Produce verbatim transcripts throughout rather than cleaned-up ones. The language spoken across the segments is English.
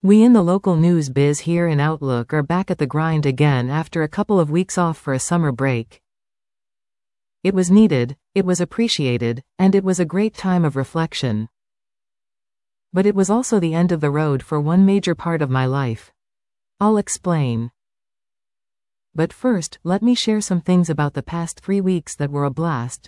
We in the local news biz here in Outlook are back at the grind again after a couple of weeks off for a summer break. It was needed, it was appreciated, and it was a great time of reflection. But it was also the end of the road for one major part of my life. I'll explain. But first, let me share some things about the past three weeks that were a blast.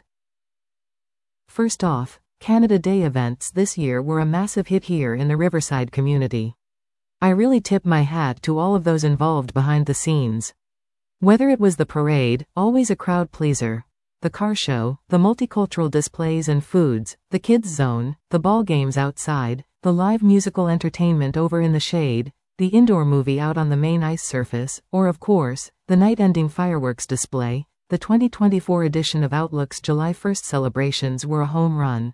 First off, Canada Day events this year were a massive hit here in the Riverside community. I really tip my hat to all of those involved behind the scenes. Whether it was the parade, always a crowd pleaser, the car show, the multicultural displays and foods, the kids zone, the ball games outside, the live musical entertainment over in the shade, the indoor movie out on the main ice surface, or of course, the night-ending fireworks display, the twenty twenty-four edition of Outlook's July first celebrations were a home run.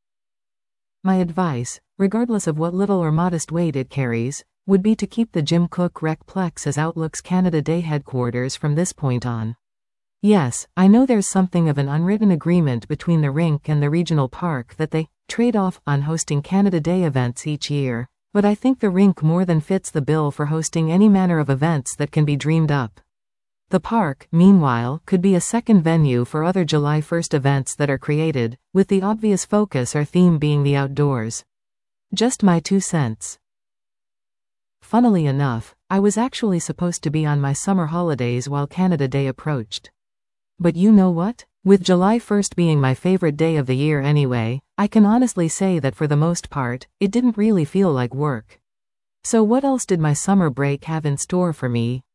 My advice, regardless of what little or modest weight it carries, would be to keep the Jim Cook Recplex as Outlook's Canada Day headquarters from this point on. Yes, I know there's something of an unwritten agreement between the rink and the regional park that they trade off on hosting Canada Day events each year, but I think the rink more than fits the bill for hosting any manner of events that can be dreamed up. The park, meanwhile, could be a second venue for other July first events that are created, with the obvious focus or theme being the outdoors. Just my two cents. Funnily enough, I was actually supposed to be on my summer holidays while Canada Day approached. But you know what? With July first being my favorite day of the year anyway, I can honestly say that for the most part, it didn't really feel like work. So what else did my summer break have in store for me?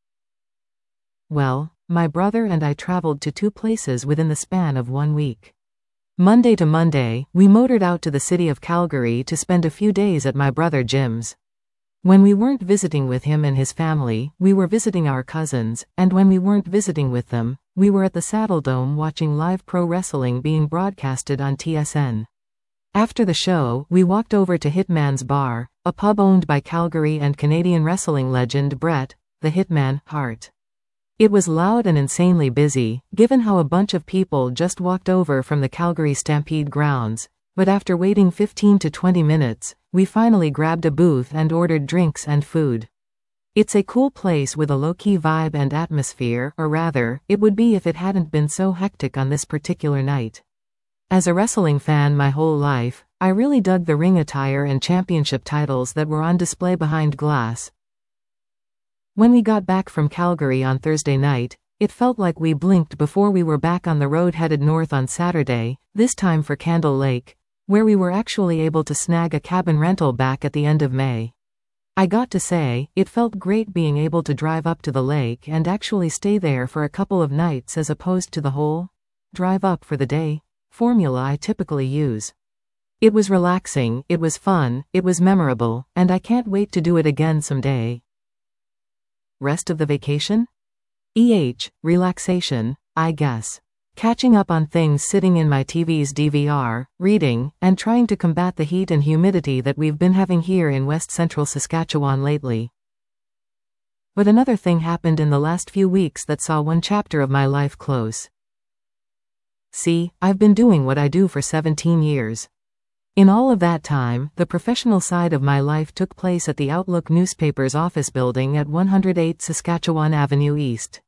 Well, my brother and I traveled to two places within the span of one week. Monday to Monday, we motored out to the city of Calgary to spend a few days at my brother Jim's. When we weren't visiting with him and his family, we were visiting our cousins, and when we weren't visiting with them, we were at the Saddledome watching live pro wrestling being broadcasted on T S N. After the show, we walked over to Hitman's Bar, a pub owned by Calgary and Canadian wrestling legend Bret, the Hitman, Hart. It was loud and insanely busy, given how a bunch of people just walked over from the Calgary Stampede grounds, but after waiting fifteen to twenty minutes, we finally grabbed a booth and ordered drinks and food. It's a cool place with a low-key vibe and atmosphere, or rather, it would be if it hadn't been so hectic on this particular night. As a wrestling fan my whole life, I really dug the ring attire and championship titles that were on display behind glass. When we got back from Calgary on Thursday night, it felt like we blinked before we were back on the road headed north on Saturday, this time for Candle Lake, where we were actually able to snag a cabin rental back at the end of May. I got to say, it felt great being able to drive up to the lake and actually stay there for a couple of nights as opposed to the whole drive up for the day formula I typically use. It was relaxing, it was fun, it was memorable, and I can't wait to do it again someday. Rest of the vacation? E H, relaxation, I guess. Catching up on things sitting in my T V's D V R, reading, and trying to combat the heat and humidity that we've been having here in West Central Saskatchewan lately. But another thing happened in the last few weeks that saw one chapter of my life close. See, I've been doing what I do for seventeen years. In all of that time, the professional side of my life took place at the Outlook newspaper's office building at one oh eight Saskatchewan Avenue East.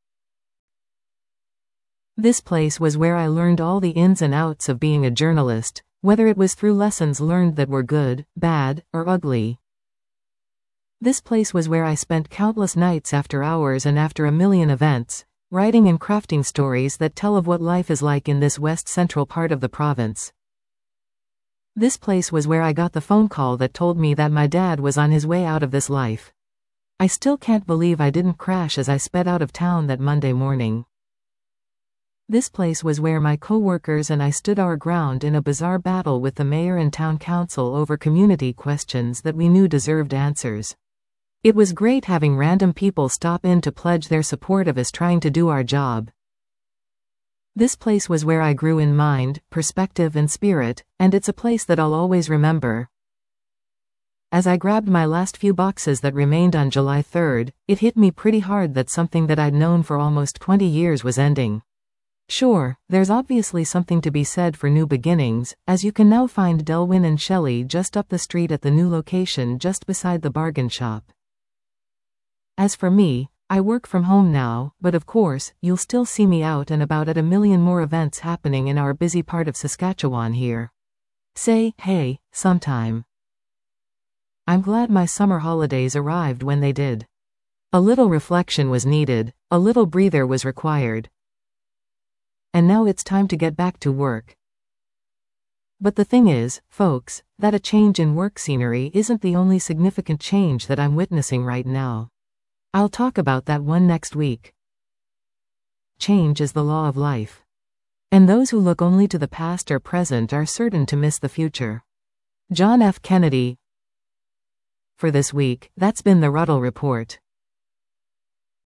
This place was where I learned all the ins and outs of being a journalist, whether it was through lessons learned that were good, bad, or ugly. This place was where I spent countless nights after hours and after a million events, writing and crafting stories that tell of what life is like in this west central part of the province. This place was where I got the phone call that told me that my dad was on his way out of this life. I still can't believe I didn't crash as I sped out of town that Monday morning. This place was where my co-workers and I stood our ground in a bizarre battle with the mayor and town council over community questions that we knew deserved answers. It was great having random people stop in to pledge their support of us trying to do our job. This place was where I grew in mind, perspective and spirit, and it's a place that I'll always remember. As I grabbed my last few boxes that remained on July third, it hit me pretty hard that something that I'd known for almost twenty years was ending. Sure, there's obviously something to be said for new beginnings, as you can now find Delwyn and Shelley just up the street at the new location just beside the bargain shop. As for me, I work from home now, but of course, you'll still see me out and about at a million more events happening in our busy part of Saskatchewan here. Say, hey, sometime. I'm glad my summer holidays arrived when they did. A little reflection was needed, a little breather was required. And now it's time to get back to work. But the thing is, folks, that a change in work scenery isn't the only significant change that I'm witnessing right now. I'll talk about that one next week. Change is the law of life. And those who look only to the past or present are certain to miss the future. John F. Kennedy. For this week, that's been the Ruddle Report.